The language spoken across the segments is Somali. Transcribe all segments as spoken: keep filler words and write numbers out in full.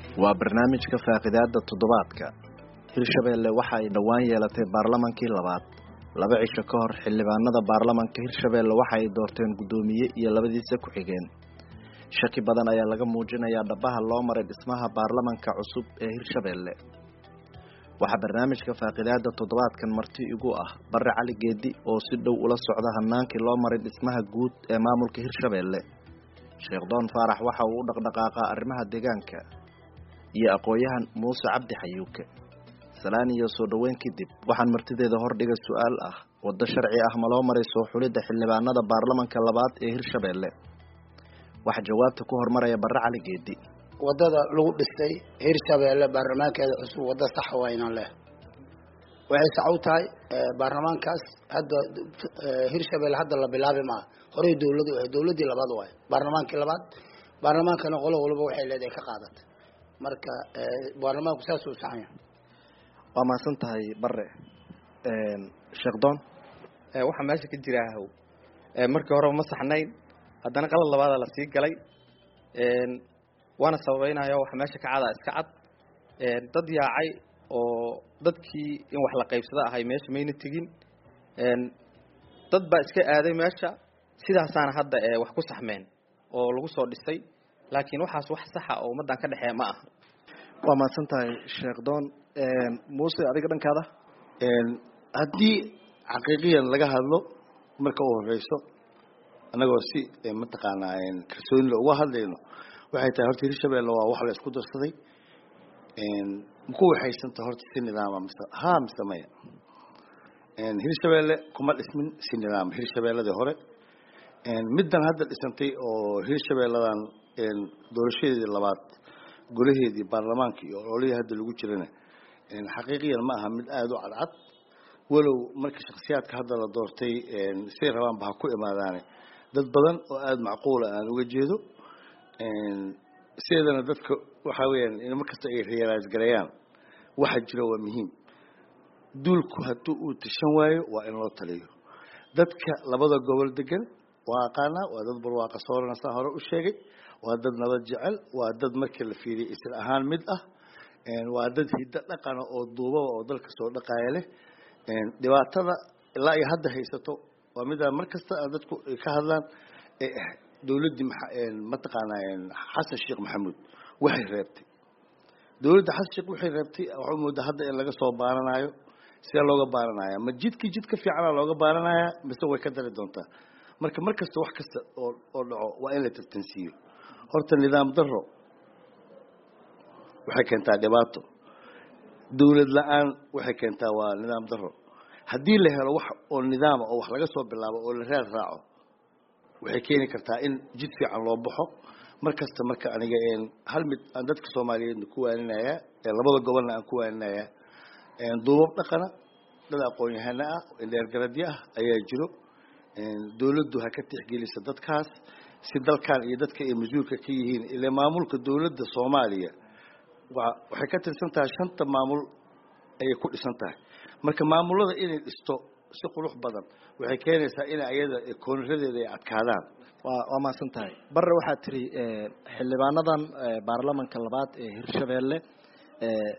waa barnaamijka faaqidaada toddobaadka. Hirshabeelle waxa ay dhawaan yeelatay baarlamankii labaad. Laba cisho ka hor xildhibaanada baarlamanka Hirshabeelle waxa ay doorteen gudoomiye iyo labadiisa ku xigeen. Shaki badan ayaa laga muujinayaa dhabaha loo maray dhismaha baarlamanka cusub ee Hirshabeelle. Waxa barnaamijka faaqidaada toddobaadkan marti igu ah Barre Cali Geedi oo si dhow ula socda hanaankii loo maray dhismaha guud ee maamulka Hirshabeelle. Sheekh Doon Faarax waxa uu dhaqdhaqaaqa arrimaha deegaanka iyo aqoonyahan Muuse Cabdi Xayuuke. Salaan iyo soo dhaweyn kadib waxaan martideeda hordhiga su'aal ah wada sharci ah ma loo maray soo xulidda xildhibaanada baarlamanka labaad ee Hirshabeelle. Waxa jawaabta ku hormaraya Barre Cali Geedi. wadada lagu dhistay Hirshabeelle baarlamaankeeda cusub wada sax wayna leh waxay sax u tahay baarlamaankaas hadda Hirshabeelle hadda la bilaabay ma hore dawladdu ay dawladii labaad way baarlamaankii labaad baarlamaankana qolo walba waxay leedahay ka qaadata marka baarlamaanku saas uu saxan yahay waa maasan tahay Barre een Sheekh Doon ee waxa meesha ka jira ah ee markii hore ma saxnayn haddana qalad labaad la sii galay een waana sababeynaya waxa meesha ka cada iska cad ee dad yaacay oo dadkii in wax la qaybsada ahay meesha mayna tigin een dad ba iska aaday meesha sidaasana hadda ee wax ku saxmeen oo lagu soo dhisay laakiin waxaas wax sax ah oo umadan ka dhaxeey ma aha waa maasan tahay Sheekh Doon een Muuse adiga dhankaada een hadii xaqiiqiyan laga hadlo marka uu horeyso anagoo si mataqaanaa kalsooni uga hadlayno waxay tahay horta Hirshabeelle waa wax la isku darsaday een ku waxaysanta horta si nidaam ah ha misamaya een Hirshabeelle kuma dhismin si nidaam Hirshabeellada hore een midan hadda dhisantay oo Hirshabeelladan een doorashadeedii labaad golaheedii baarlamaanka iyo ololihii hadda lagu jirana een xaqiiqiyan ma aha mid aad u cadcad walow marka shakhsiyaadka hadda la doortay een si rabaan ba ku imaadaan dad badan oo aad macquul ah aan uga jeedo een sidana dadka waxa weeyaan in markasta ay realize gareeyaan waxa jira waa muhiim dulku haduu uu tishan waayo waa in loo taliyo dadka labada gobol degan waa qaana waa dad barwaaqo soorana sa hore u sheegay waa dad nabad jecel waa dad markii la fiiriyo isla ahaan mid ah een waa dad hidda dhaqan oo duuba oo dalka soo dhaqaaya leh een dhibaatada ilaa ay hadda haysato waa mid markasta dadku ka hadlaan ee dawladda ma taqaanaa Xasan Sheekh Maxamuud waxay reebtay dawladda Xasan Sheekh waxay reebtay waxa muddo hadda in laga soo baaranayo si looga baaranayo ma jidka jidka fiican looga baaranaya mise way ka dari doontaa marka markasta wax kasta oo oo dhaco waa in la tartansiyo horta nidaam darro waxay keentaa dhibaato dawlad la'aan waxay keentaa waa nidaam darro hadii la helo wax oo nidaam oo wax laga soo bilaabo oo la raad raaco waxay keeni kartaa in jid fiican loo baxo markasta marka aniga een hal mid aan dadka Soomaaliyeed ku waaninaya ee labada gobolna aan ku waaninaya een duubab dhaqana dad aqoon-yahano ah indheer garadyo ah ayaa jiro een dawladdu ha ka tixgeliso dadkaas si dalkan iyo dadka ay masuulka ka yihiin ilaa maamulka dawladda Soomaaliya waxay ka tirsan tahay shanta maamul ay ku dhisan tahay marka maamulada inay dhisto si qurux badan waxay keenaysaa in ayada koonradeeda ay adkaadaan waa waa maasan tahay Barre waxa tiri ee xildhibaanadan baarlamanka labaad ee Hirshabeelle ee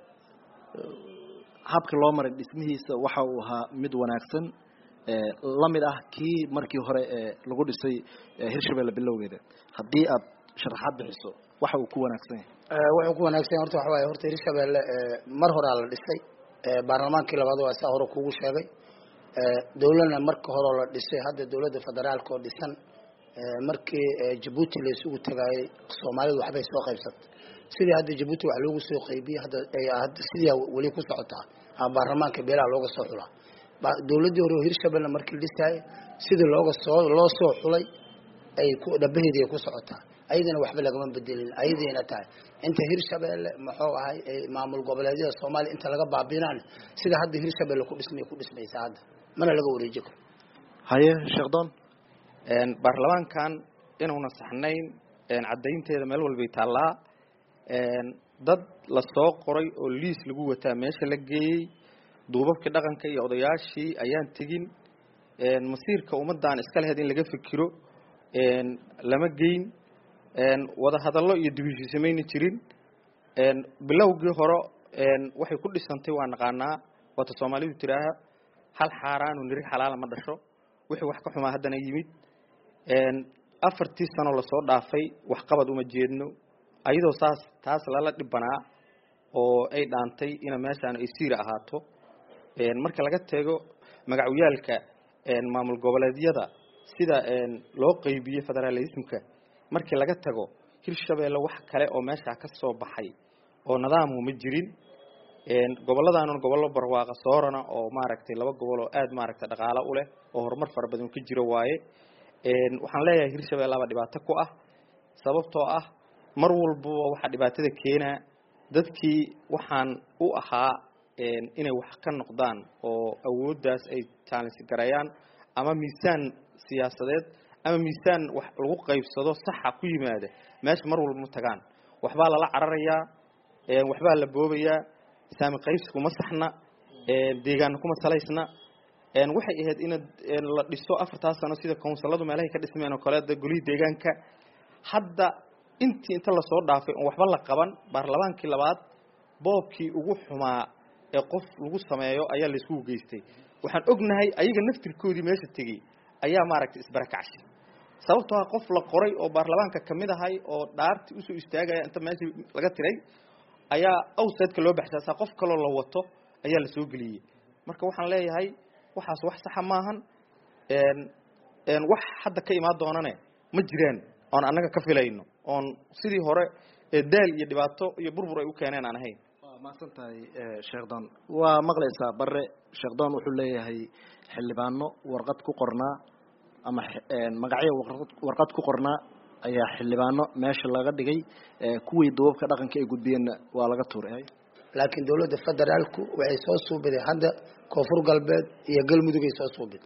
habka loo maray dhismihiisa waxa uu ahaa mid wanaagsan ee lamid ah kii markii hore ee lagu dhisay Hirshabeelle bilowgeeda hadii aad sharaxaad bixiso waxa uu ku wanaagsan yahay waxa ku wanaagsan horta waxa way horta Hirshabeelle mar hore la dhisay baarlamaankii labaad waa saa hore kugu sheegay dawladna marka hore la dhisay hadda dawladda federaalka oo dhisan markii Djibouti la isugu tagay Soomaalidu waxbay soo qaybsatay sidii hadda Djibouti wax loogu soo qaybiyay hadda hadda sidii wali ku socotaa baarlamaanka beelaha looga soo xulaa dawladda hore Hirshabeelle markii la dhisay sidii looga soo loo soo xulay ay ku dhabaheedii ku socotaa ayadana waxba laga bedelin ayadina tahay inta Hirshabeelle maxuu ahay maamul goboleedyada Soomaaliya inta laga baabinaan sida hadda Hirshabeelle ku dhismay ku dhismaysaa hadda mana laga wareejiyo haye Sheekh Doon een baarlamaankan inuu nasaxnayn een cadeynteeda meel walba ay taalaa een dad la soo qoray oo liis lagu wataa meesha la geeyay duubabka dhaqanka iyo odayaashii ayaan tigin een masiirka ummadaan iska leeyahay in laga fikiro een lama geyn een wada hadallo iyo dibishiisameyn jirin een bilowgii hore een waxay ku dhisantay waa naqaanaa wata Soomaalidu tiraaha hal xaaraan oo niri xalaal ma dhasho wixii wax ka xumaa haddana yimid een afartii sano la soo dhaafay wax qabad uma jeedno ayadoo saas taas lala dhibanaa oo ay dhaantay in meeshaan ay siir ahaato een marka laga tago magacyaalka een maamul goboleedyada sida een loo qaybiyay federalismka markii laga tago Hirshabeelle wax kale oo meesha ka soo baxay oo nidaam uma jirin een goboladaan gobollo barwaaqo soorana oo maaragtay laba gobol oo aad maaragtay dhaqaale u leh oo horumar fara badan ka jiro waaye een waxaan leeyahay Hirshabeelle laba dhibaato ku ah sababtoo ah mar walba waxa dhibaatada keenaa dadkii waxaan u ahaa een inay wax ka noqdaan oo awooddaas ay challenge garayaan ama miisaan siyaasadeed ama miisaan wax lagu qaybsado sax ku yimaada meesh mar walba tagaan waxba la cararayaa ee waxba la boobayaa saami qaybsigu ma saxna ee deegaan kuma salaysna ee waxay ahayd in la dhiso afartaas sano sida counciladu meelaha ka dhismeen oo kale goli deegaanka hadda intii inta la soo dhaafay oo waxba la qaban baarlamaankii labaad boobkii ugu xumaa ee qof lagu sameeyo ayaa la isku geystay waxaan ognahay ayaga naftirkoodii meesha tagay ayaa maaragtay isbarakacay sababtoo ah qof la qoray oo baarlamaanka kamid ahay oo dhaarti u soo istaagaya inta meesha laga tiray ayaa awsadka loo baxshaa qof kale la wato ayaa la soo galiyay marka waxaan leeyahay waxaas wax sax ma ahan een een wax hadda ka imaan doonane ma jiraan oo anaga ka filayno oo sidii hore ee daal iyo dhibaato iyo burbur ay u keeneen aan ahayn ma santahay sheekhdon waa maqlaysaa bare sheekhdon wuxuu leeyahay xildhibaano warqad ku qornaa ama magacyo warqad ku qornaa ayaa xildhibaano meesha laga dhigay kuwii duubka dhaqanka ay gudbiyeen waa laga tuuray laakiin dawladda federaalku waxay soo suubiday hadda koonfur galbeed iyo galmudug ay soo suubiday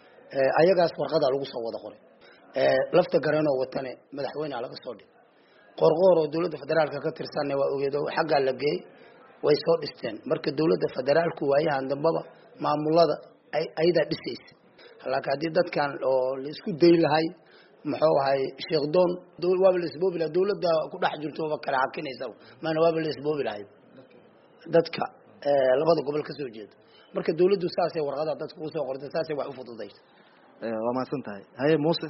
ee ayagaas warqada lagu soo wada qoray ee lafta garanoo watane madaxweynaha laga soo dhigay qorqoor oo dawladda federaalka ka tirsan waa ogeedo xagga la geey way soo dhisteen marka dawladda federaalku waayahan dambaba maamulada ay ayda dhisaysa halka hadii dadkan oo la isku day lahay maxuu ahay sheekhdon dawlad waa la isboobi la dawladda ku dhex jirto oo kala xakinaysa maana waa la isboobi lahay dadka ee labada gobol ka soo jeedo marka dawladdu saasay warqada dadku u soo qortay saasay wax u fududeysay ee waa ma santahay haye Muuse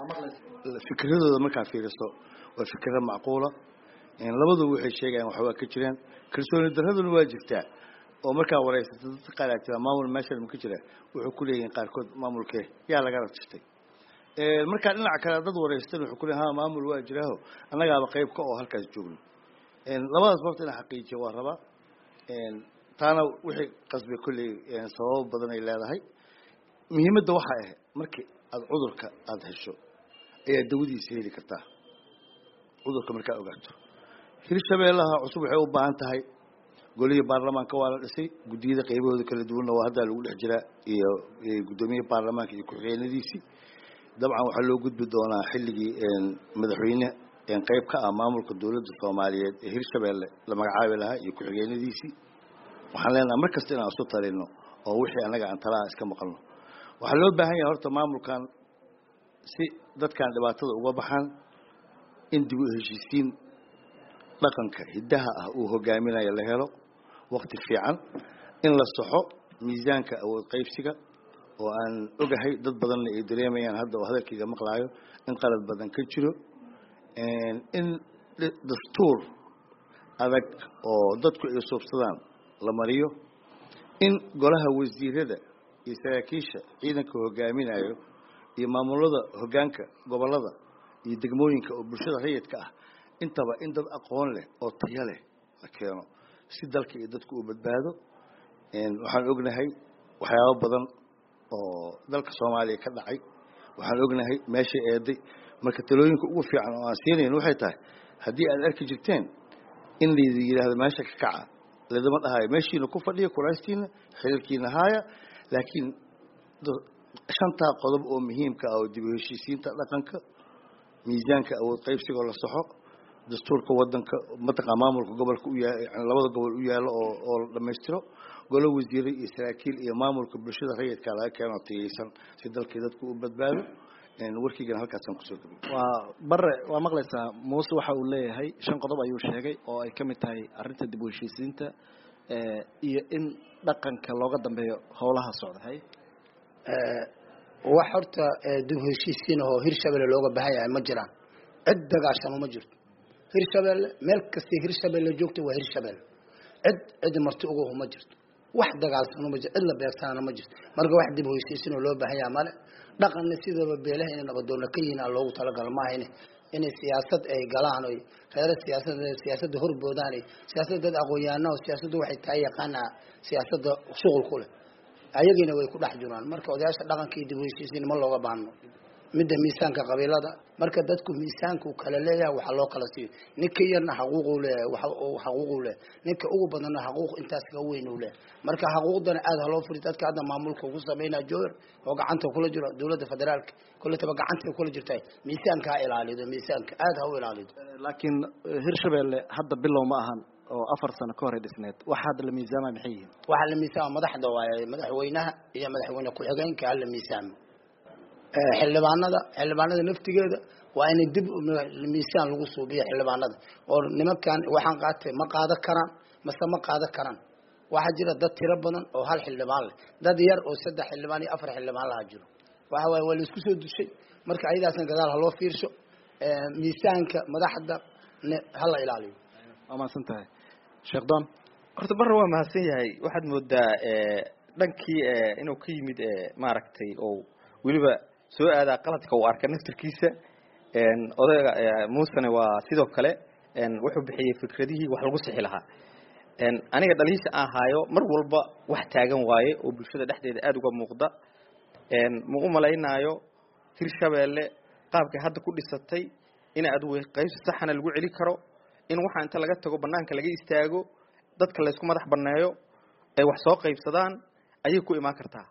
fikradooda marka fiiriso waa fikrad macquula in labadu waxay sheegayaan waxa ka jiraan kalsooni daraduna waa jirtaa oo marka wareysatay dadka qaarkood maamul meesha ma ka jira wuxuu ku leeyahay qaarkood maamulkee yaa laga rabtay ee marka dhinaca kale dad wareysatay wuxuu ku leeyahay maamul waa jiraaho annagaaba qayb ka oo halkaas joogno een labadaas waqti in xaqiijiyo waa raba een taana wixii qasbi kulli een sabab badan ay leedahay muhiimadda waxa ah markii aad cudurka aad hesho ayaa dawadiisa heli kartaa cudurka marka ogaato Hirshabeellaha cusub waxay u baahan tahay goliga baarlamaanka waa la dhisay gudiyada qaybahooda kala duwan oo hadda lagu dhex jira iyo gudoomiyaha baarlamaanka iyo ku-xigeenadiisi dabcan waxa loo gudbi doonaa xilligii een madaxweyne een qayb ka ah maamulka dawladda Soomaaliyeed ee Hirshabeelle la magacaabi lahaa iyo ku-xigeenadiisi waxaan leenahay markasta inaan soo talino oo wixii anaga aan talaa iska maqalno waxa loo baahan yahay horta maamulkan si dadkan dhibaatada uga baxaan in dib u heshiisiin dhaqanka hidaha ah uu hogaaminayo la helo waqti fiican in la saxo miisaanka awood qaybsiga oo aan ogahay dad badan ay dareemayaan hadda oo hadalkiisa maqlaayo in qalad badan ka jiro een in dastuur adag oo dadku ay soobsadaan la mariyo in golaha wasiirada iyo saraakiisha ciidanka hogaaminayo iyo maamulada hogaanka gobolada iyo degmooyinka oo bulshada rayidka ah intaba in dad aqoon leh oo tayo leh la keeno si dalka iyo dadku u badbaado een waxaan ognahay waxyaabo badan oo dalka Soomaaliya ka dhacay waxaan ognahay meesha eeday marka talooyinka ugu fiican oo aan siinayno waxay tahay hadii aad arki jirteen in la yiraahdo meesha ka kaca ladama dhahay meeshiina ku fadhiyo kuraastiina xilkiina haaya laakiin shanta qodob oo muhiimka ah oo dib u heshiisiinta dhaqanka miisaanka awood qaybsiga la saxo dastuurka wadanka mataqa maamulka gobolka u yahay labada gobol u yaalo oo oo dhameystiro golo wasiiray iyo saraakiil iyo maamulka bulshada rayidka laga keeno tayeysan si dalka dadku u badbaado warkiigana halkaasaan kusoo gabay waa bare waa maqlaysaa muuse waxa uu leeyahay shan qodob ayuu sheegay oo ay ka mid tahay arrinta dib u heshiisiinta iyo in dhaqanka looga dambeeyo howlaha socdahay wax horta dib u heshiisiin oo Hirshabelle looga baahan yahay ma jiraan cid dagaashan ma jirto Hirshabelle meel kasta Hirshabelle joogto waa Hirshabelle cid cid marti ugu ma jirto wax dagaalsan ma jirto cid la beegsana ma jirto marka wax dib u heshiisiin oo loo baahan yahay male dhaqanna sidaba beelaha in nabadoon ka yihiin loogu talagal ma ahayn in siyaasad ay galaan oo reer siyaasadda siyaasadda horboodaan siyaasadda aqoon-yahanada siyaasaddu waxay tahay yaqaana siyaasadda shughul ku leh ayagina way ku dhex jiraan marka odayaasha dhaqankii dib u heshiisiin ma looga baahno midda miisaanka qabiilada marka dadku miisaanku kala leeyahay waxa loo kala siiyo ninka yarna xaquuq u leeyahay waxa uu xaquuq u leeyahay ninka ugu badanna xaquuq intaas ka weyn u leeyahay marka xaquuqdana aad haloo furi dadka hadda maamulka ugu sameeyna joor oo gacanta kula jiro dawladda federaalka kullataba gacanta kula jirtay miisaanka ilaalido miisaanka aad ha u ilaalido laakiin Hirshabelle hadda bilow ma ahan oo afar sano ka hor dhisneed waxa hadda la miisaamay maxay yihiin waxa la miisaamay madaxda waay madaxweynaha iyo madaxweyne ku xigeenka la miisaamay xildhibaanada xildhibaanada naftigeeda waa in dib miisaan lagu suubiyo xildhibaanada oo nimankan waxaan qaatay ma qaada karaan mase ma qaada karaan waxa jira dad tiro badan oo hal xildhibaan leh dad yar oo saddex xildhibaan iyo afar xildhibaan la jiro waxa way wala isku soo dushay marka ayadaasna gadaal loo fiirsho miisaanka madaxda hala ilaaliyo ama santahay Sheekh Don horta bar waa mahadsan yahay waxaad moodaa dhankii inuu ka yimid maaragtay oo waliba soo aada qaladka uu arka naftirkiisa een odayga Muusane waa sidoo kale een wuxuu bixiyay fikradihii wax lagu sixi lahaa een aniga dhaliisha aan haayo mar walba wax taagan waaye oo bulshada dhexdeeda aad uga muuqda een ma u maleynaayo Hirshabelle qaabka hadda ku dhisatay in aad way qayb saxana lagu celi karo in waxa inta laga tago banaanka laga istaago dadka la isku madax baneeyo ay wax soo qaybsadaan ayay ku imaan kartaa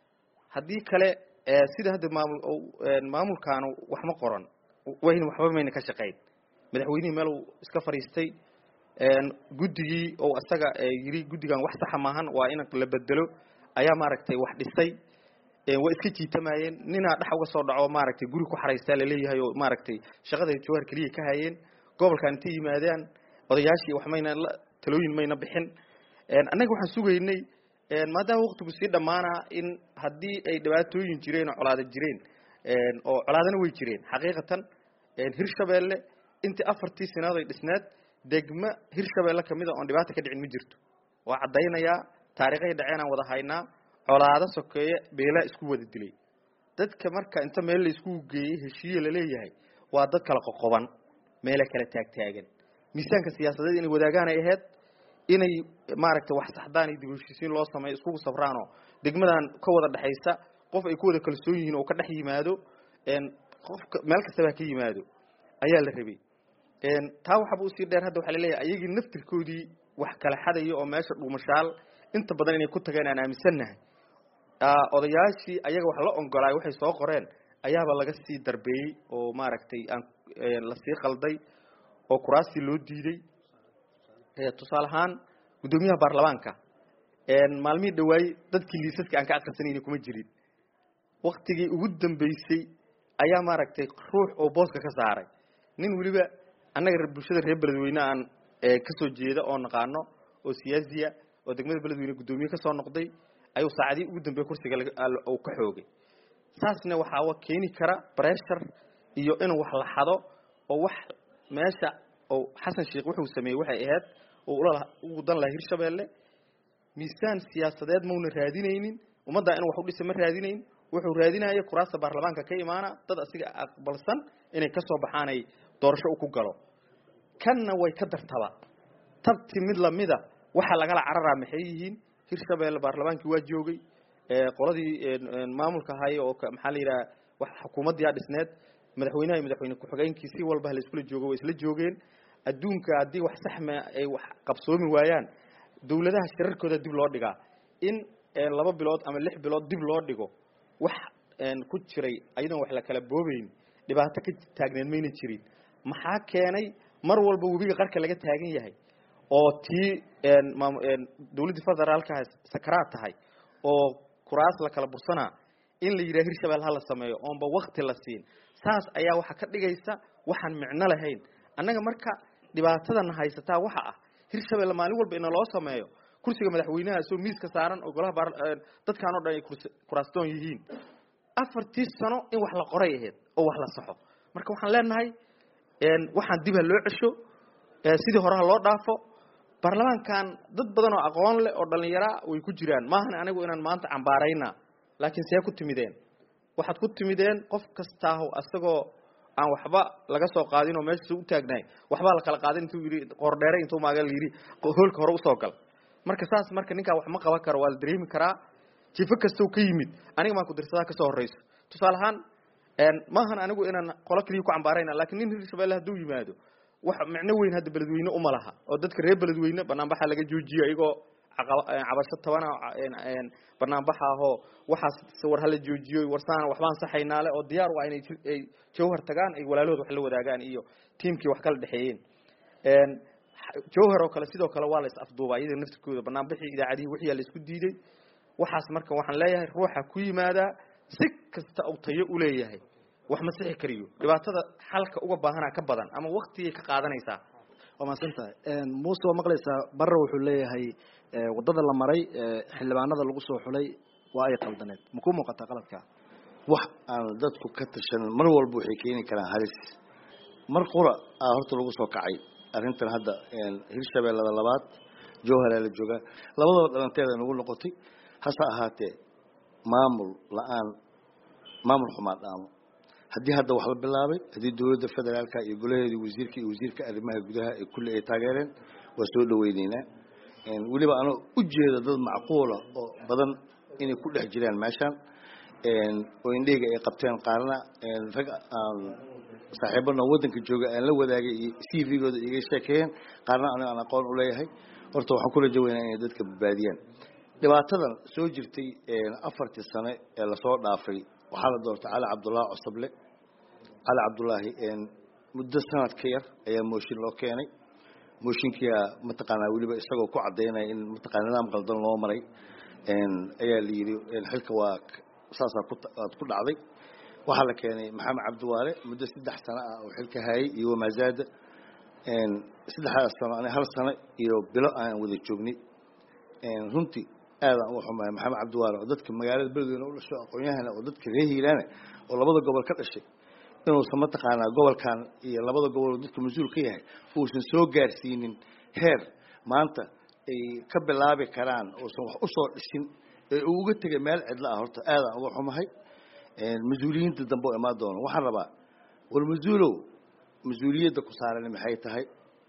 haddii kale sida hadda maamul maamulkaanu wax ma qoran wayna waxba mayna ka shaqeyn madaxweynaha meel uu iska fariistay een guddigii oo asaga yiri guddigan wax sax maahan waa in la bedelo ayaa maaragtay wax dhisay ee way iska jiitamayeen nina dhax uga soo dhaco maaragtay guri ku xareystaa la leeyahay oo maaragtay shaqada jawhar kaliya ka hayeen gobolkan inta yimaadeen odayaashii wax mayna talooyin mayna bixin een anaga waxaan sugaynay een maadaama waqtigu si dhamaana in hadii ay dhibaatooyin jireen oo colaado jireen een oo colaadana way jireen xaqiiqatan een Hirshabelle intii afartii sanaad ay dhisneed degma Hirshabelle kamid ah oo dhibaato ka dhicin ma jirto waa cadeynaya taariikhay dhaceen aan wada haynaa colaado sokeeye beela isku wada dilay dadka marka inta meel la isku geeyay heshiiye la leeyahay waa dad kala qoqoban meel kala taag taagan miisaanka siyaasadeed inay wadaagaan ay ahayd inay maaragtay wax saxdaan iyo dib u heshiisiin loo sameeyo isku safraano degmadan ka wada dhaxaysa qof ay ku wada kalsoon yihiin oo ka dhex yimaado een qof meel kasta ka yimaado ayaa la rabay een taa waxa uu si dheer hadda waxa la leeyahay ayagii naftirkoodii wax kala xadayo oo meesha dhuumashaal inta badan inay ku tageen aan aaminsanahay aa odayaashii ayaga wax la ongolaay waxay soo qoreen ayaaba laga sii darbeeyay oo maaragtay aan la sii qalday oo kuraasi loo diiday ee tusaalahaan gudoomiyaha baarlamaanka een maalmii dhawaay dadkii liisaska aan ka aqrisanayna kuma jirin waqtigii ugu dambeysay ayaa maaragtay ruux oo booska ka saaray nin waliba annaga bulshada reer Beledweyne aan ka soo jeeda oo naqaano oo siyaasiya oo degmada Beledweyne gudoomiye ka soo noqday ayuu saacadii ugu dambeeyay kursiga uu ka xoogay saasna waxa uu keeni kara pressure iyo in wax la xado oo wax meesha oo Xasan Sheekh wuxuu sameeyay waxay ahayd oo ula ugu dan la Hirshabelle miisaan siyaasadeed ma una raadinaynin umada in wax u dhisay ma raadinayn wuxuu raadinayay kuraasta baarlamaanka ka imaana dad asiga aqbalsan inay ka soo baxaan ay doorasho u ku galo kanna way ka dartaba tabti mid lamida waxa laga la cararaa maxay yihiin Hirshabelle baarlamaankii waa joogay ee qoladii maamulka hay oo maxaa la yiraahdaa wax xukuumadda yaa dhisneed madaxweynaha iyo madaxweyne ku xigeenkii si walba la isku joogo way isla joogeen adduunka hadii wax saxma ay wax qabsoomi waayaan dawladaha shirarkooda dib loo dhigaa in laba bilood ama lix bilood dib loo dhigo wax ku jiray ayadoon wax la kala boobayn dhibaato ka taagneed mayna jirin maxaa keenay mar walba webiga qarka laga taagan yahay oo tii dawladda federaalka sakaraad tahay oo kuraas la kala bursana in la yiraahdo Hirshabelle hala sameeyo oonba waqti la siin saas ayaa waxa ka dhigaysa waxaan micno lahayn annaga marka dhibaatada haysataa waxa ah Hirshabelle maalin walba in loo sameeyo kursiga madaxweynaha soo miiska saaran oo golaha dadkaan oo dhan ay kuraastoon yihiin afartii sano in wax la qoray ahayd oo wax la saxo marka waxaan leenahay een waxaan dib loo cisho sidii hore loo dhaafo baarlamaankan dad badan oo aqoon leh oo dhalinyaro way ku jiraan maahan anigu inaan maanta cambaarayna laakiin see ku timideen waxaad ku timideen qof kasta oo asagoo aan waxba laga soo qaadin oo meesha u taagnay waxba la kala qaadin intuu yiri qoor dheere intuu maaga liiri hoolka hore u soo gal marka saas marka ninka wax ma qaban karo waa la dareemi karaa jifa kasto ka yimid aniga ma ku dirsadaa ka soo horeyso tusaalahan een maahan anigu inaan qolo kaliya ku cambaarayna laakiin nin Hirshabelle haduu yimaado wax macno weyn hadda beledweyne uma laha oo dadka reer beledweyne banaanbaxa laga joojiyo ayagoo cabasho toban een banaanbaxa oo waxaas sawir hal joojiyo warsaan waxbaan saxaynaa leh oo diyaar waa inay jawhar tagaan ay walaalooda wax la wadaagaan iyo teamkii wax kala dhaxeeyeen een jawhar oo kale sidoo kale waa la is afduubay iyada naftirkooda banaanbixii idaacadii wixii la isku diiday waxaas marka waxaan leeyahay ruuxa ku yimaada si kasta oo tayo u leeyahay wax ma sixi kariyo dhibaatada xalka uga baahana ka badan ama waqtiga ka qaadanaysa waa ma santahay een Muuse waa maqlaysaa barra wuxuu leeyahay wadada la maray xildhibaanada lagu soo xulay waa ay qaldaneed ma ku muuqata qaladka wax aan dadku ka tashan mar walba waxay keenin karaan halis mar qura horta lagu soo kacay arrintan hadda een Hirshabelle labaad Jowhar la jooga labadaba dhalanteeda nagu noqotay hasa ahaatee maamul la'aan maamul xumaan dhaamo haddii hadda wax la bilaabay haddii dawladda federaalka iyo golaheedii wasiirka iyo wasiirka arrimaha gudaha ee kulli ay taageereen waa soo dhaweynaynaa een waliba ano u jeedo dad macquul ah oo badan inay ku dhex jiraan meeshan een oo indheega ay qabteen qaarna een rag aan saaxiibana wadanka jooga aan la wadaagay C V-gooda iga sheekeen qaarna aan aqoon u leeyahay horta waxaan ku rajaweynaa inay dadka badbaadiyaan dhibaatadan soo jirtay een afartii sano ee la soo dhaafay waxaa la doortay Cali Cabdullaahi Cusable Cali Cabdullaahi een muddo sanad ka yar ayaa mooshin loo keenay mooshinkiya mataqaanaa waliba isagoo ku cadeynay in mataqaanaa nidaam qaldan loo maray een ayaa la yiri in xilka waa saasa ku ku dhacday waxa la keenay Maxamed Cabdiwaale muddo saddex sano ah oo xilka hayay iyo mazaada een saddex sano ana hal sano iyo bilo aan wada joognay een runtii aad aan u xumahay Maxamed Cabdiwaale oo dadka magaalada Beledweyne u dhashay aqoon-yahana oo dadka reer Hiiraan oo labada gobol ka dhashay inuu sama taqaanaa gobolkan iyo labada gobol dadka mas'uul ka yahay uusan soo gaarsiinin heer maanta ay ka bilaabi karaan oo san wax u soo dhishin ee uu uga tagay meel cidla ah horta aad aan uga xumahay een mas'uuliyiinta dambe oo imaan doona waxaan rabaa wal mas'uulow mas'uuliyadda ku saaran maxay tahay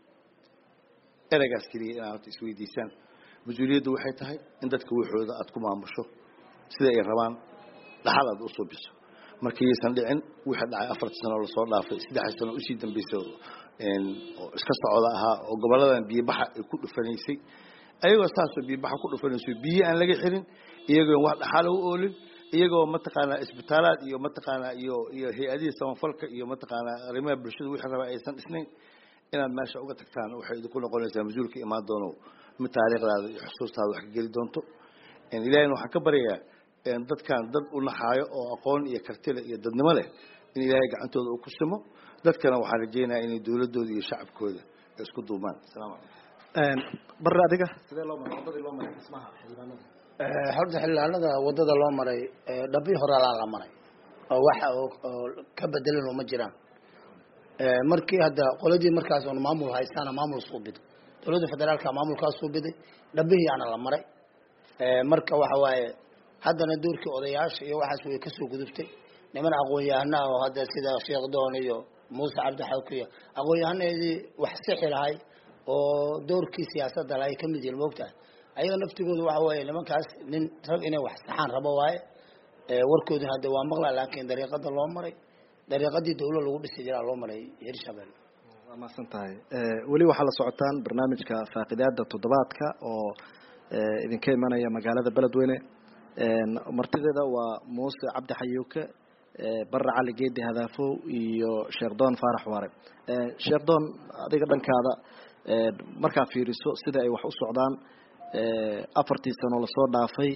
eragaas kaliya inaad horta isweydiisaan mas'uuliyaddu waxay tahay in dadka waxooda aad ku maamusho sida ay rabaan dhaxal aad u soo biso markii aysan dhicin waxa dhacay afar sano la soo dhaafay saddex sano u sii dambeysay een oo iska socda ahaa oo goboladan biyo baxa ay ku dhufanaysay ayagoo saas biyo baxa ku dhufanaysay biyo aan laga xirin iyagoo wax dhaxal u oolin iyagoo mataqaana isbitaalaad iyo mataqaana iyo iyo hay'adaha samafalka iyo mataqaana arrimaha bulshada wixii raba aysan dhisnayn inaad meesha uga tagtaan waxay idinku noqonaysaa mas'uulka imaan doono mid taariikhdaada iyo xusuustaada wax ka geli doonto in ilaahayna waxaan ka baryayaa in dadkan dad u naxaayo oo aqoon iyo karti leh iyo dadnimo leh in ilaahay gacantooda uu ku simo dadkana waxaan rajaynayaa inay dawladooda iyo shacabkooda isku duubaan assalaamu calaykum een barra adiga sidee loo maray wadadii loo maray ismaha xildhibaanada ee horta xildhibaanada wadada loo maray ee dhabi hore la maray oo waxa oo ka bedelan oo ma jiraan ee markii hadda qoladii markaas oo maamul haystana maamul soo biday dawladda federaalka maamulkaas soo biday dhabihi ana la maray ee marka waxa waaye haddana doorkii odayaasha iyo waxaas way ka soo gudubtay niman aqoon-yahano oo hadda sida Sheekh Doon iyo Muuse Cabdi Xawkiya aqoon-yahanadii wax sixi lahay oo doorkii siyaasadda la ay ka mid yihiin moogtahay ayaga naftigoodu waxa waaye nimankaas nin rag inay wax saxaan rabo waaye ee warkooda hadda waa maqlaa laakiin dariiqada loo maray dariiqadii dawladda lagu dhisay jiraa loo maray Hirshabelle waa ma santahay ee wali waxa la socotaan barnaamijka faaqidaada toddobaadka oo idinka imanaya magaalada Beledweyne een martideeda waa Muuse Cabdi Xayuuke ee Barra Cali Geedi Hadaafo iyo Sheekh Doon Faarax Waare ee Sheekh Doon adiga dhankaada ee marka fiiriso sida ay wax u socdaan ee afartii sano la soo dhaafay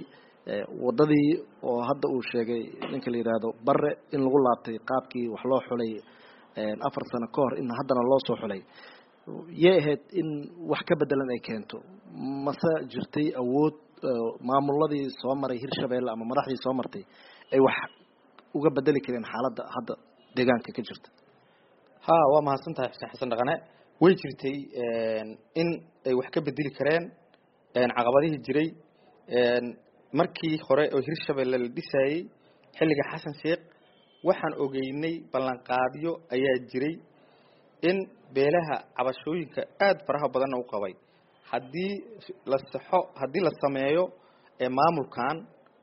wadadii oo hadda uu sheegay ninka la yiraahdo Barre in lagu laabtay qaabkii wax loo xulay afar sano ka hor in haddana loo soo xulay yeehed in wax ka bedelan ay keento masa jirtay awood maamuladii soo maray Hirshabeelle ama madaxdii soo martay ay wax uga bedeli kareen xaaladda hadda deegaanka ka jirta ha waa mahadsantahay Xuseen Xasan Dhaqane way jirtay in ay wax ka bedeli kareen caqabadihii jiray markii hore oo Hirshabeelle la dhisayay xilliga Xasan Sheekh waxaan ogeynay ballan qaadiyo ayaa jiray in beelaha cabashooyinka aad faraha badan u qabay hadii la saxo hadii la sameeyo ee maamulkan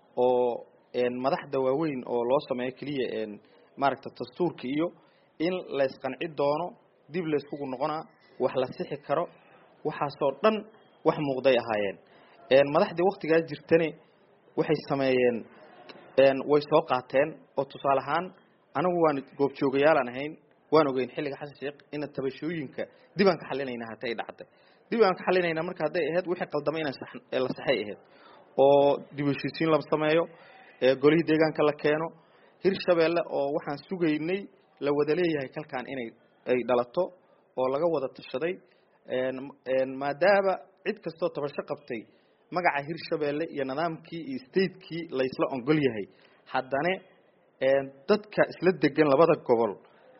oo een madaxda waaweyn oo loo sameeyo kaliya een maaragta dastuurka iyo in la isqanci doono dib la isku noqona wax la sixi karo waxa soo dhan wax muuqday ahaayeen een madaxdii waqtiga jirtane waxay sameeyeen een way soo qaateen oo tusaale ahaan anagu waan goob joogayaal aan ahayn waan ogeyn xilliga Xasan Sheekh in tabashooyinka dib aan ka xalinayna hatay dhacday dib aan ka xalinayna marka haday ahayd wixii qaldamay in sax la saxay ahayd oo dib u heshiisiin la sameeyo ee golihii deegaanka la keeno Hirshabeelle oo waxaan sugaynay la wada leeyahay kalkaan inay ay dhalato oo laga wada tashaday een een maadaama cid kasto tabasho qabtay magaca Hirshabeelle iyo nidaamkii iyo state-kii la isla ongol yahay haddana een dadka isla degan labada gobol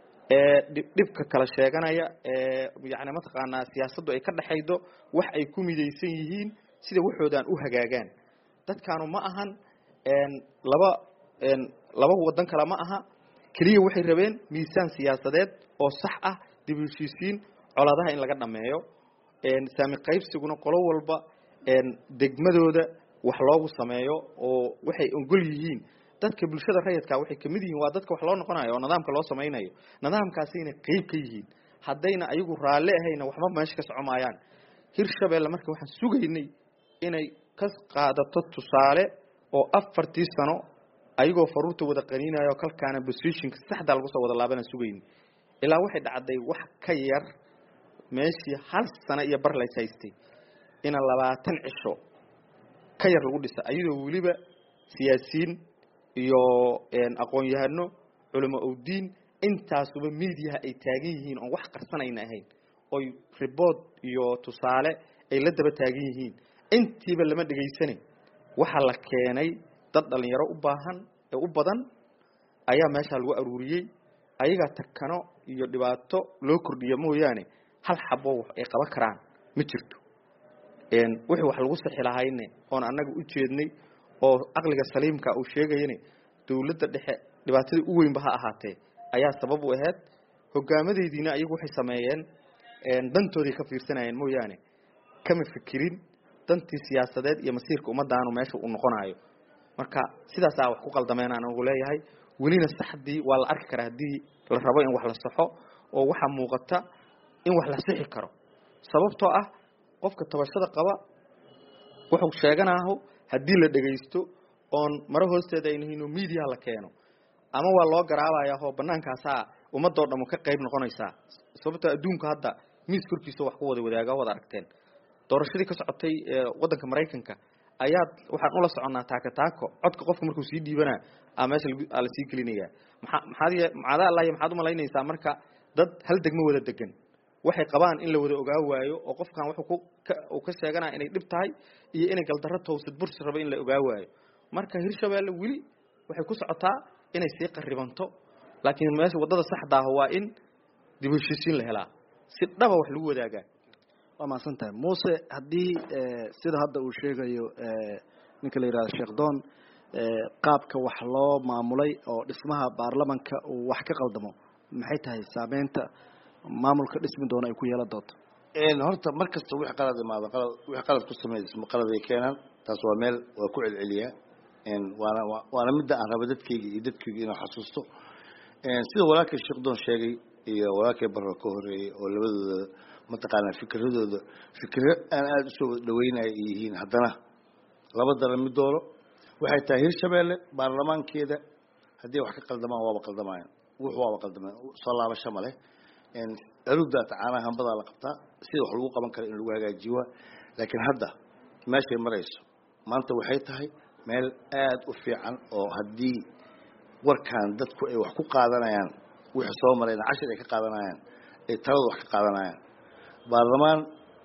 ee dibka kala sheeganaya ee yaani mataqaana siyaasaddu ay ka dhaxaydo wax ay ku mideysan yihiin sida waxoodan u hagaagaan dadkaanu ma ahan een laba een laba wadan kala ma aha kaliya waxay rabeen miisaan siyaasadeed oo sax ah dib u heshiisiin colaadaha in laga dhameeyo een saami qaybsiguna qolo walba een degmadooda wax loogu sameeyo oo waxay ongol yihiin dadka bulshada rayidka waxay kamid yihiin waa dadka wax loo noqonayo oo nidaamka loo sameeynayo nidaamkaasina qayb ka yihiin hadayna ayagu raale ahayna waxba meesha ka socomayaan Hirshabeelle marka waxaan sugaynay inay ka qaadato tusaale oo afartii sano ayagoo faruurta wada qaniinayo kalkaana positionka saxda lagu soo wada laabana sugaynay ilaa waxay dhacday wax ka yar meeshii hal sano iyo bar la haystay in labaatan cisho ka yar lagu dhisay ayadoo waliba siyaasiyiin iyo een aqoon yahano culimo oo diin intaasuba media ay taagan yihiin oo wax qarsanayna ahayn oo report iyo tusaale ay la daba taagan yihiin intiiba lama dhageysanay waxa la keenay dad dhalinyaro u baahan ee u badan ayaa meesha lagu aruuriyay ayaga takano iyo dhibaato loo kordhiyo mooyaane hal xabo ay qaban karaan ma jirto een wixii wax lagu saxi lahaynay oo anaga u jeednay oo aqliga saliimka uu sheegayeen dawladda dhexe dhibaatada u weyn ba ha ahaatee ayaa sabab u ahayd hogaamadeedina ayagu waxay sameeyeen een dantoodii ka fiirsanayeen mooyaane kama fikirin dantii siyaasadeed iyo masiirka umadaanu meesha u noqonayo marka sidaas ah wax ku qaldameen aan ugu leeyahay welina saxdii waa la arki karaa hadii la rabo in wax la saxo oo waxa muuqata in wax la sixi karo sababtoo ah qofka tabashada qaba wuxuu sheeganayo hadii la dhageysto oon mara hoosteeda inuu media la keeno ama waa loo garaabayaa oo banaankaas ah umadoo dhamo ka qayb noqonaysa sababta adduunka hadda miis korkiisa wax ku wada wadaaga wada aragteen doorashadii ka socotay wadanka Mareykanka ayaa waxaan ula soconaa taaka taako codka qofka markuu sii dhiibana ama meesha la sii gelinaya maxaad maxaad Allah iyo maxaad u malaynaysaa marka dad hal degmo wada degan waxay qabaan in la wada ogaa waayo oo qofkan wuxuu ku uu ka sheeganaa inay dhib tahay iyo inay galdarro towsad bursi rabo in la ogaa waayo marka Hirshabeelle wili waxay ku socotaa inay sii qaribanto laakiin meesha wadada saxda ah waa in dib u heshiisiin la helaa si dhaba wax lagu wadaagaa waa maasantahay Muuse hadii sida hadda uu sheegayo ninka la yiraahdo Sheekh Doon qaabka wax loo maamulay oo dhismaha baarlamaanka uu wax ka qaldamo maxay tahay saameynta maamulka dhismi doona ay ku yeelan doonto een horta markasta wixii qalad imaado qalad wixii qalad ku sameeyay qalad ay keenan taas waa meel waa ku celceliya een waana waana mid aan rabo dadkayga iyo dadkayga inaan xasuusto een sida walaalkay Sheekh Doon sheegay iyo walaalkay Barro ka horeeyay oo labadooda mataqaana fikradooda fikra aan aad u soo dhaweynay yihiin haddana laba daran mid dooro waxay tahay Hirshabeelle baarlamaankeeda hadii wax ka qaldamaan waa qaldamaan wuxuu waa qaldamaan soo laabasho ma leh in arugda tacaanaha bada la qabtaa sida wax lagu qaban karo in lagu hagaajiyo laakiin hadda meesha marayso maanta waxay tahay meel aad u fiican oo haddii warkan dadku ay wax ku qaadanayaan wixii soo marayna cashir ay ka qaadanayaan ay talada wax ka qaadanayaan baarlamaan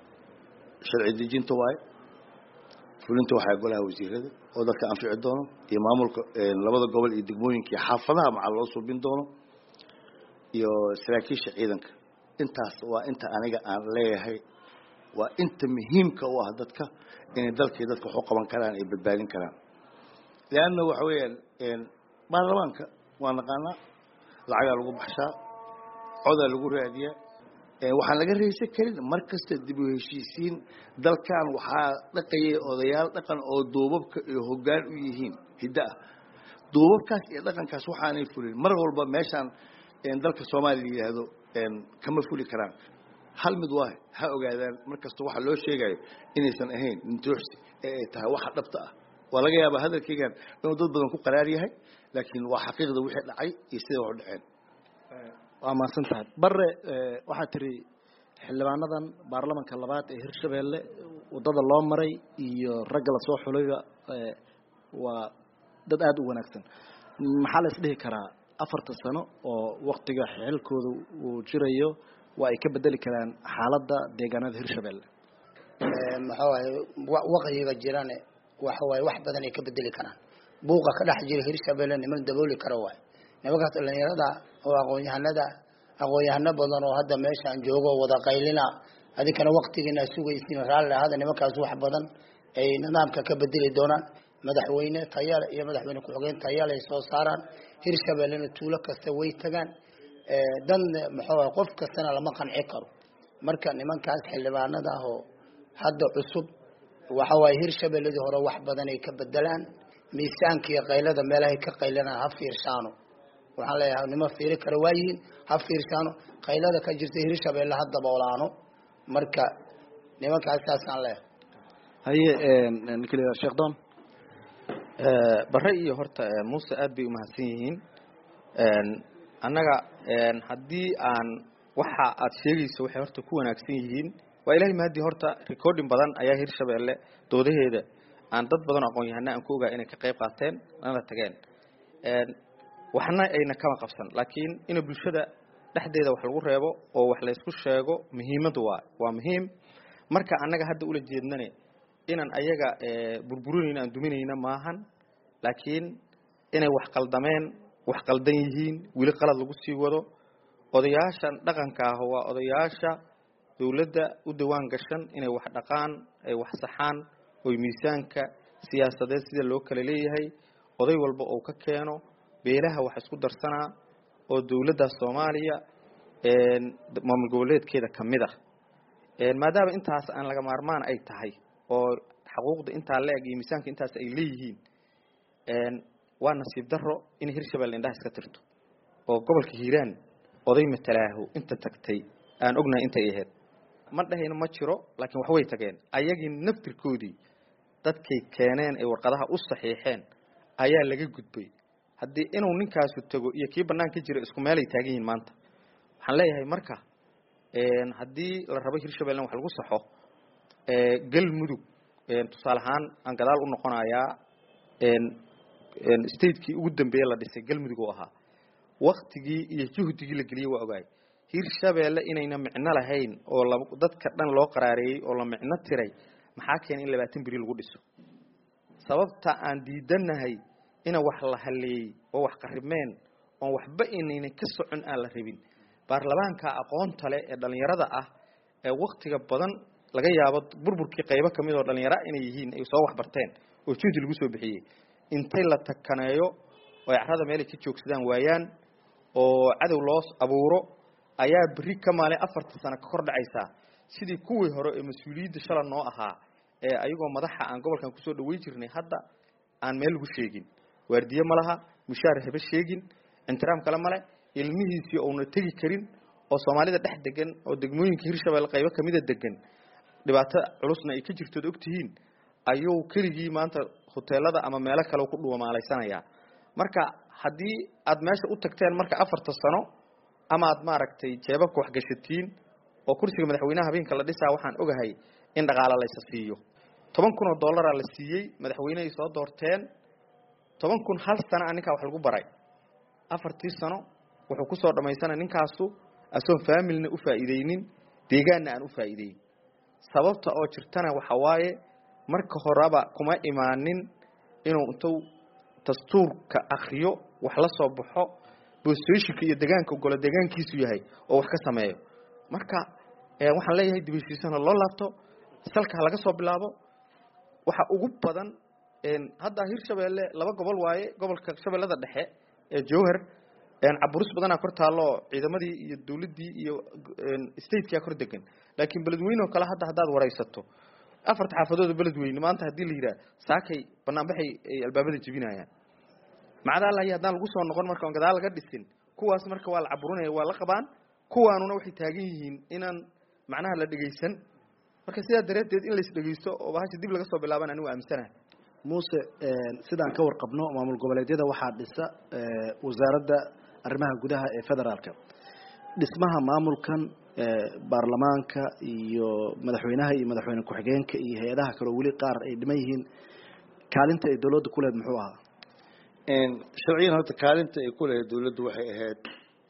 sharci dejinta waaye fulinta waxaa golaha wasiirada oo dadka anfici doono iyo maamulka labada gobol iyo degmooyinka iyo xaafadaha maca loo suubin doono iyo saraakiisha ciidanka intaas waa inta aniga aan leeyahay waa inta muhiimka u ah dadka inay dalkii dadka wax u qaban karaan ay badbaadin karaan leanna waxa weeyaan baarlamaanka waa naqaanaa lacagaa lagu baxshaa codaa lagu raadiyaa waxaan laga raysan karin mar kasta dib u heshiisiin dalkan waxaa dhaqayay odayaal dhaqan oo duubabka iyo hoggaan u yihiin hidda ah duubabkaas iyo dhaqankaas waxaanay fulin mar walba meeshaan dalka soomaaliya yidhaahdo kama fuli karaan hal mid waa ha ogaadaan mar kasta waxa loo sheegayo inaysan ahayn nintooxsi ee ay tahay waxa dhabta ah waa laga yaabaa hadalkaygan inuu dad badan ku qaraar yahay laakiin waa xaqiiqda wixii dhacay iyo sida wax u dhaceen waa mahadsan tahay bare waxaa tiri xildhibaanadan baarlamanka labaad ee hirshabeelle wadada loo maray iyo ragga lasoo xulayba waa dad aada u wanaagsan maxaa la isdhihi karaa afarta sano oo waktiga xilkooda uu jirayo waa ay ka bedeli karaan xaaladda deegaanada hirshabeelle maxaa waaye waqtiga jirane waxa waaye wax badan ay ka bedeli karaan buuqa ka dhex jira hirshabeelle niman dabooli karo waaye nimankaas dhalinyarada oo aqoon-yahanada aqoon-yahano badan oo hadda meeshaan joogo wada qaylina adinkana waktigiina sugaysiin raalli ahada nimankaas wax badan ay nidaamka ka bedeli doonaan madaxweyne tayale iyo madaxweyne ku-xigeen tayale ay soo saaraan hirshabeellena tuulo kasta way tagaan dan maxaa qof kastana lama qanci karo marka nimankaas xildhibaanada ah oo hadda cusub waxa waaye hirshabeelladii hore wax badan ay ka bedelaan miisaanka iyo qaylada meelahay ka qaylanaan ha fiirshaano waxaan leeyahay nima fiiri kara waayihiin ha fiirshaano qaylada ka jirta hirshabeelle ha daboolaano marka nimankaas saasaan leeyahay haye nikliya sheekh doon bare iyo horta muuse aad bay u mahadsan yihiin annaga haddii aan waxa aad sheegayso waxay horta ku wanaagsan yihiin waa ilaahay mahadii horta recording badan ayaa hirshabeelle doodaheeda aan dad badan aqoon-yahana aan ku ogaa inay ka qayb qaateen lana tageen waxna ayna kama qabsan laakiin in bulshada dhexdeeda wax lagu reebo oo wax la isku sheego muhiimadu waa waa muhiim marka annaga hadda ula jeednane inaan ayaga burburinayna aan duminayna maahan laakiin inay wax qaldameen wax qaldan yihiin wili qalad lagu sii wado odayaashan dhaqanka ah waa odayaasha dawladda u dawaan gashan inay wax dhaqaan ay wax saxaan oo miisaanka siyaasadeed sida loo kala leeyahay oday walba oo ka keeno beelaha wax isku darsanaa oo dawladda Soomaaliya ee maamul goboleedkeeda kamid ah ee maadaama intaas aan laga maarmaan ay tahay oo xuquuqda inta leeg iyo miisaanka intaas ay leeyihiin een waa nasiib darro in hirshabeelle indhaha iska tirto oo gobolka Hiiraan oday matalaahu inta tagtay aan ognahay inta ay ahayd ma dhahayna ma jiro laakiin wax way tageen ayagii naftirkoodii dadkay keeneen ay warqadaha u saxiixeen ayaa laga gudbay haddii inuu ninkaasu tago iyo kii banaanka jira isku meel ay taagan yihiin maanta waxaan leeyahay marka een haddii la rabo hirshabeelle wax lagu saxo ee galmudug een tusaale ahaan aan gadaal u noqonayaa een een state-kii ugu dambeeyay la dhisay galmudug oo ahaa waqtigii iyo juhdigii la geliyay waa ogaay hirshabeelle inayna micno lahayn oo dadka dhan loo qaraareeyay oo la micno tiray maxaa keenay in labaatan biri lagu dhiso sababta aan diidanahay ina wax la haleeyay oo wax qaribmeen oo waxba inayna ka socon aan la rabin baarlamaanka aqoonta leh ee dhalinyarada ah ee waqtiga badan laga yaabo burburkii qaybo kamid oo dhalinyaro inay yihiin ay soo wax barteen oo juhdi lagu soo bixiyay intay la takaneeyo oo carrada meel ay ka joogsadaan waayaan oo cadow loo abuuro ayaa bari kamaale afartan sano ka kor dhacaysa sidii kuwii hore ee mas'uuliyadda shala noo ahaa ee ayagoo madaxa aan gobolkan ku soo dhaweey jirnay hadda aan meel lagu sheegin waardiye malaha mushaar haba sheegin intiraam kala male ilmihiisii oo na tagi karin oo Soomaalida dhex degan oo degmooyinka hirshabeelle qaybo kamid ah degan dhibaato culusna ay ka jirto ogtihiin ayuu keligii maanta hoteelada ama meelo kale ku dhuumaalaysanaya marka haddii aad meesha u tagteen marka afartan sano ama aad maaragtay jeebabka wax gashatiin oo kursiga madaxweynaha habeenka la dhisaa waxaan ogahay in dhaqaale la isa siiyo toban kun oo dollar la siiyay madaxweynaha soo doorteen toban kun hal sano aninka wax lagu baray afartii sano wuxuu ku soo dhamaysanay ninkaasu asoo family-na u faa'iideynin deegaanna aan u faa'iideyn sababta oo jirtana waxa waaye marka horeba kuma imaanin inuu intuu dastuurka akhriyo wax la soo baxo boosashika iyo deegaanka golo deegaankiisu yahay oo wax ka sameeyo marka ee waxaan leeyahay dibishiisana loo laabto salka laga soo bilaabo waxa ugu badan een hadda Hirshabeelle laba gobol waaye gobolka Shabeellada dhexe ee Jowhar een caburus badan kor taalo ciidamadii iyo dawladii iyo state-ka kor degan laakiin beledweyne oo kala hadda hadaad waraysato afar xaafadood beledweyne maanta hadii la yiraahdo saakay banaanbaxay albaabada jibinayaan macda la yaadaan lagu soo noqon marka gadaal laga dhisin kuwaas marka waa la caburinay waa la qabaan kuwaanuna waxay taagan yihiin inaan macnaha la dhageysan marka sida dareedeed in la is dhageysto oo bahasha dib laga soo bilaaban anigu aamsanahay muuse sidaan ka warqabno maamul goboleedyada waxaa dhisa wasaaradda arrimaha gudaha ee federaalka dhismaha maamulkan baarlamaanka iyo madaxweynaha iyo madaxweyne ku-xigeenka iyo hay'adaha kale wali qaar ay dhiman yihiin kaalinta ay dawladdu ku leedahay muxuu ahaa een sharciyan horta kaalinta ay ku leedahay dawladdu waxay ahayd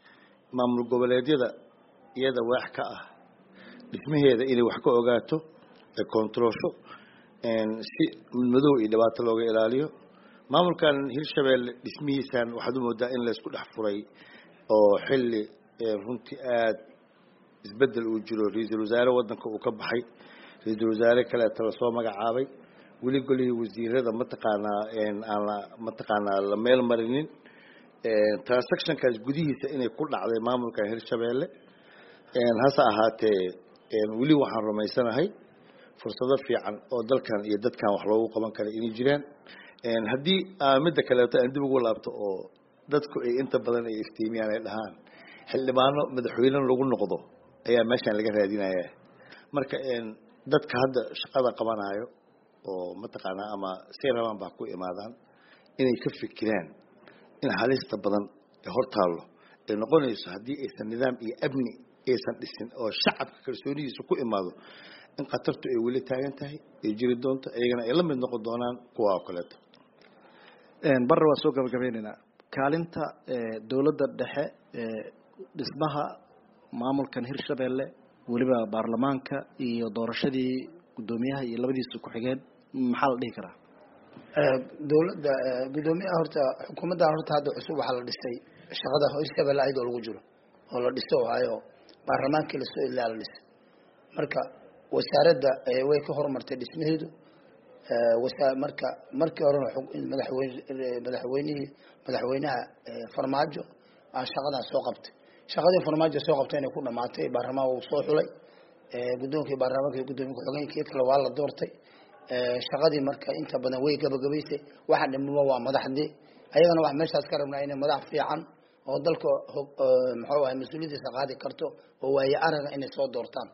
maamul goboleedyada iyada wax ka ah dhismaheeda inay wax ka ogaato ee controlsho een si madow iyo dhibaato looga ilaaliyo maamulkan Hirshabeelle dhismihiisan waxa uu moodaa in la isku dhex furay oo xilli runtii aad isbedel uu jiro ra'iisul wasaare wadanka uu ka baxay ra'iisul wasaare kale tala soo magacaabay wali golihii wasiirada ma taqaanaa een aan la ma taqaanaa la meel marinin ee transaction-kaas gudihiisa inay ku dhacday maamulka Hirshabeelle een hasa ahaatee een wali waxaan rumaysanahay fursado fiican oo dalkan iyo dadkan wax loogu qaban karo inay jiraan een hadii aamida kale aan dib ugu laabto oo dadku ay inta badan ay iftiimiyaan ay dhahaan xildhibaano madaxweyne lagu noqdo ayaa meeshan laga raadinayaa marka een dadka hadda shaqada qabanayo oo ma taqaanaa ama si rabaan baa ku imaadaan inay ka fikiraan in halista badan ee hortaalo ee noqonayso hadii aysan nidaam iyo amni aysan dhisin oo shacabka kalsoonidiisa ku imaado in qatartu ay wali taagan tahay ay jiri doonto ayagana ay la mid noqon doonaan kuwa kale een barra waa soo gabagabeynayna kaalinta dawladda dhexe ee dhismaha maamulkan Hirshabeelle waliba baarlamaanka iyo doorashadii gudoomiyaha iyo labadiisa ku xigeen maxaa la dhihi karaa ee dawladda gudoomiyaha horta xukuumadda horta hadda cusub waxa la dhisay shaqada Hirshabeelle ayadoo lagu jiro oo la dhiso waayo baarlamaanka la soo ilaa la dhisay marka wasaaradda way ka hormartay dhismaheedu ee wasaar marka markii hore madaxweyne madaxweynaha madaxweynaha farmaajo aan shaqada soo qabtay shaqadii farmaajo soo qabtay inay ku dhamaatay baarlamaanka uu soo xulay ee gudoonkii baarlamaanka gudoomiyaha ku-xigeenka kale waa la doortay ee shaqadii marka inta badan way gabagabaysay waxa dhimmo waa madaxdii ayagana wax meeshaas ka rabnaa inay madax fiican oo dalka muxuu ahay mas'uuliyadiisa qaadi karto oo waaye araga inay soo doortaan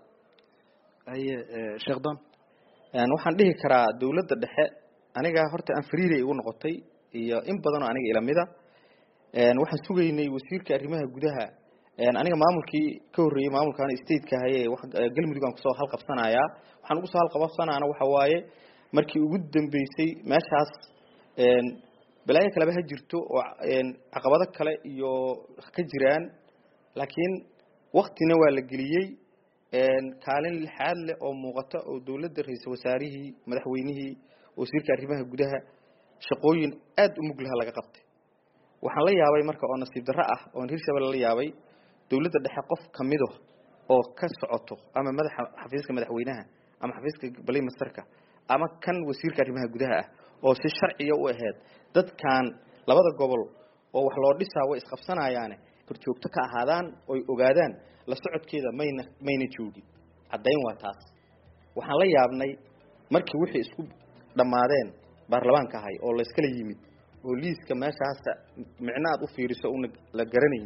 ay sheekhdon aan waxaan dhihi karaa dawladda dhexe aniga horta aan fariiray ugu noqotay iyo in badan oo aniga ilamida een waxaan sugaynay wasiirka arrimaha gudaha een aniga maamulkii ka horeeyay maamulkan state-ka hayay wax galmudug aan ku soo hal qabsanayaa waxaan ugu soo hal qabsanaana waxa waaye markii ugu dambeysay meeshaas een balaayo kale ba jirto oo een caqabado kale iyo ka jiraan laakiin waqtina waa la geliyay een kaalin lixaad leh oo muuqata oo dawladda ra'iisul wasaarihii madaxweynihii wasiirka arrimaha gudaha shaqooyin aad u muglaha laga qabtay waxaan la yaabay marka oo nasiib darro ah oo Hirshabeelle la yaabay dawladda dhexe qof kamido oo ka socoto ama madaxa xafiiska madaxweynaha ama xafiiska balay mastarka ama kan wasiirka arrimaha gudaha ah oo si sharciyo u ahayd dadkan labada gobol oo wax loo dhisaa way isqabsanayaan korjoogto ka ahaadaan oo ogaadaan la socodkeeda mayna mayna joogin cadeyn waa taas waxaan la yaabnay markii wixii isku dhamaadeen baarlamaanka ahay oo la iskala yimid oo liiska meeshaas micnaad u fiiriso oo la garanayn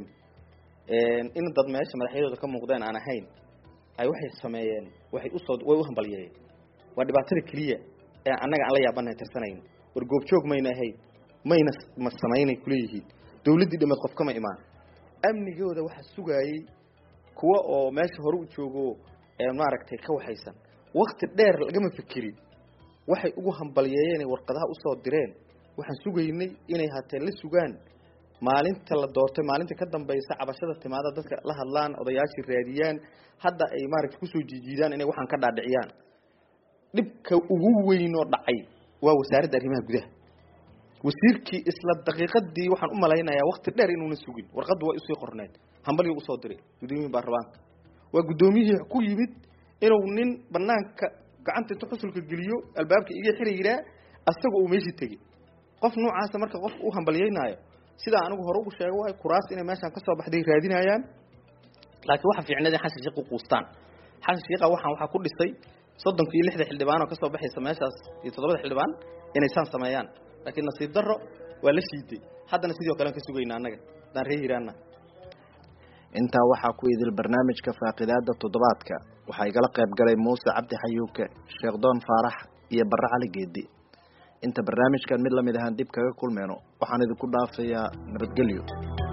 een in dad meesha madaxyadooda ka muuqdeen aan ahayn ay waxay sameeyeen waxay u soo way u hambaliyeen waa dhibaatada kaliya ee annaga aan la yaabanahay tirsanayn war goob joog mayna ahayn mayna ma sameeynay kuleeyihiin dawladii dhimad qof kama imaan amnigooda waxa sugayay kuwa oo meesha hore u joogo ee maaragtay ka waxaysan waqti dheer laga ma fikirin waxay ugu hambalyeeyeen warqadaha u soo direen waxaan sugaynay inay hateen la sugaan maalinta la doortay maalinta ka dambaysa cabashada timaada dadka la hadlaan odayaashii raadiyaan hadda ay maaragtay ku soo jiijidaan inay waxaan ka dhaadhiciyaan dibka ugu weyn oo dhacay waa wasaaradda arrimaha gudaha wasiirkii isla daqiiqadii waxaan u malaynayaa waqti dheer inuu na sugin warqadu way isoo qorneed hambaliyo u soo diray gudoomiyaha baarlamaanka waa gudoomiyihii ku yimid inuu nin banaanka gacanta inta xusulka geliyo albaabka iga xiriiraa asagoo uu meeshii tagay qof noocaas marka qof uu hambalyeynaayo sida anigu hore ugu sheegay waa kuraas inay meeshan ka soo baxday raadinayaan laakiin waxa fiicnada xasan sheekh quustaan xasan sheekh waxaan waxa ku dhisay soddon iyo lixdan xildhibaan oo ka soo baxaysa meeshaas iyo toddobada xildhibaan inay san sameeyaan laakiin nasiib darro waa la shiiday haddana sidoo kale ka sugaynaa anaga daan reehiraana inta waxa ku idil barnaamijka faaqidaada toddobaadka waxa igala qayb galay Muuse Cabdi Xayuuke Sheekh Doon Faarax iyo Barra Cali Geedi inta barnaamijkan mid lamid ahaan dib kaga kulmeeno waxaan idinku dhaafayaa nabadgelyo.